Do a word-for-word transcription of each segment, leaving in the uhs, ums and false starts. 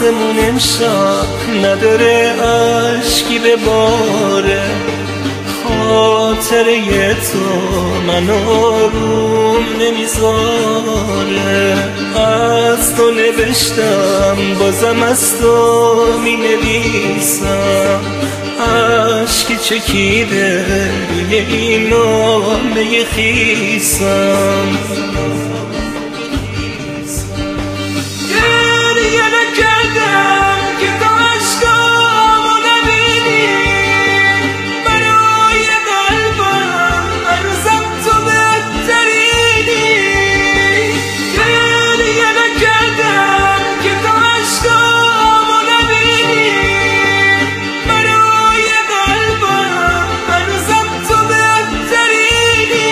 آسمون امشب نداره عشقی به باره، خاطره تو من آروم نمیذاره. از تو نوشتم بازم از تو می نویسم، عشقی چکیده روی این نامه خیسم. گریه نکردم که تو عشقامو نبینی، برای قلبم هنوزم تو بهترینی. گریه نکردم که تو عشقامو نبینی، برای قلبم هنوزم تو بهترینی.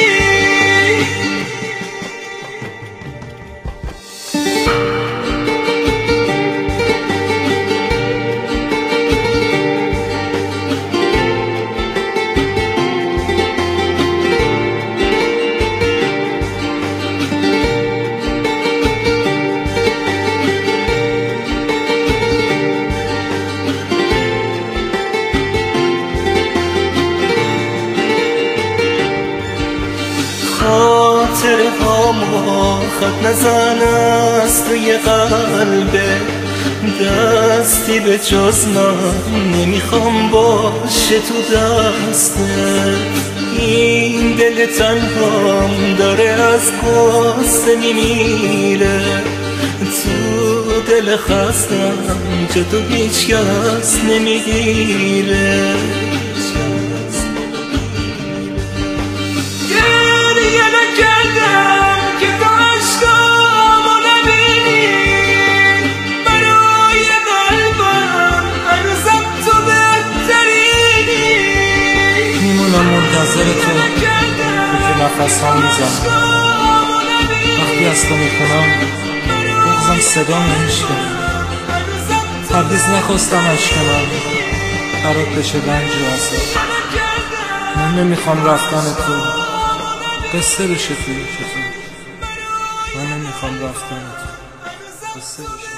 خاطره هامو خط نزن از توی قلبه، دستی به جز من نمیخوام باشه تو دسته. این دل تنهام داره از قصه میمیره، تو دل خستم چه تو هیچ کس نمیگیره. گریه نکردم که تو عشقامو نبینی، برای قلبم هنوزم تو بهترینی. میمونم منتظر تو که نفس ها میزنم، وقتی از تو میکنم بغزم صدا نمیشکنم. هرگز نخواستم عشق من برات بشه رنج و عذاب. من نمیخوام رفتن تو قصه بشه توی چطور، من نمیخوام رفتن تو قصه بشه.